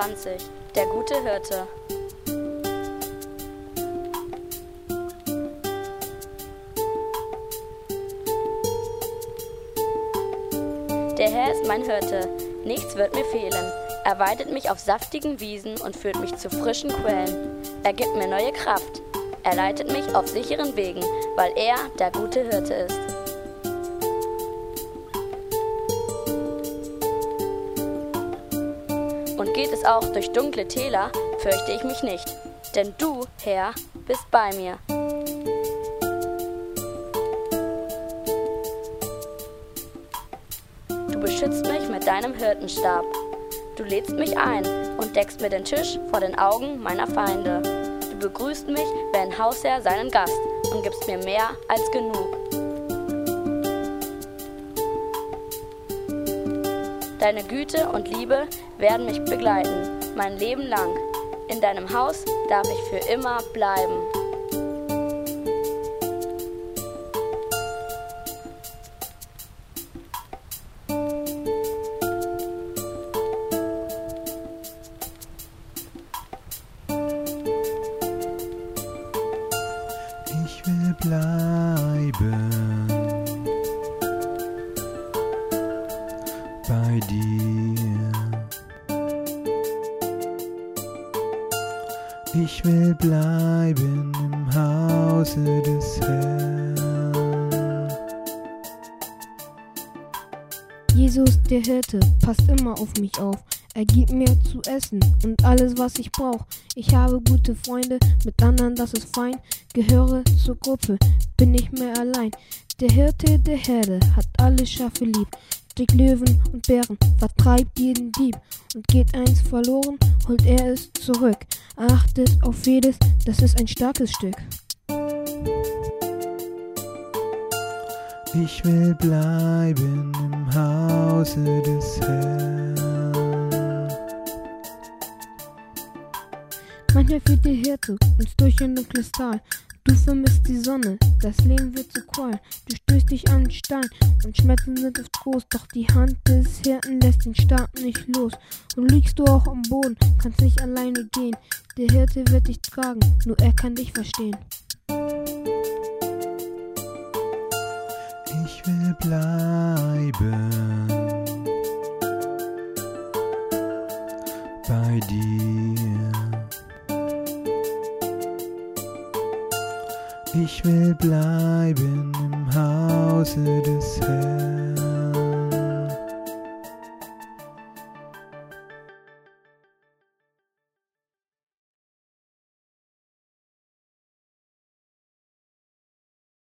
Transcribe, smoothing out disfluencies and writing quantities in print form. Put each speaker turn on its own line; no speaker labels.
23. Der gute Hirte. Der Herr ist mein Hirte, nichts wird mir fehlen. Er weidet mich auf saftigen Wiesen und führt mich zu frischen Quellen. Er gibt mir neue Kraft. Er leitet mich auf sicheren Wegen, weil er der gute Hirte ist. Und geht es auch durch dunkle Täler, fürchte ich mich nicht, denn du, Herr, bist bei mir. Du beschützt mich mit deinem Hirtenstab. Du lädst mich ein und deckst mir den Tisch vor den Augen meiner Feinde. Du begrüßt mich wie ein Hausherr seinen Gast und gibst mir mehr als genug. Deine Güte und Liebe werden mich begleiten, mein Leben lang. In deinem Haus darf ich für immer bleiben.
Ich will bleiben bei dir. Ich will bleiben im Hause des Herrn.
Jesus, der Hirte, passt immer auf mich auf. Er gibt mir zu essen und alles, was ich brauche. Ich habe gute Freunde, mit anderen, das ist fein. Gehöre zur Gruppe, bin nicht mehr allein. Der Hirte der Herde hat alle Schafe lieb. Stieg Löwen und Bären, vertreibt jeden Dieb. Und geht eins verloren, holt er es zurück. Achtet auf jedes, das ist ein starkes Stück.
Ich will bleiben im Hause des Herrn.
Manchmal führt der Hirte uns durch ein dunkles Tal. Du vermisst die Sonne, das Leben wird zu Qual. Du stößt dich an den Stein und Schmerzen sind oft groß. Doch die Hand des Hirten lässt den Stab nicht los. Und liegst du auch am Boden, kannst nicht alleine gehen. Der Hirte wird dich tragen, nur er kann dich verstehen.
Ich will bleiben bei dir. Ich will bleiben im Hause des Herrn.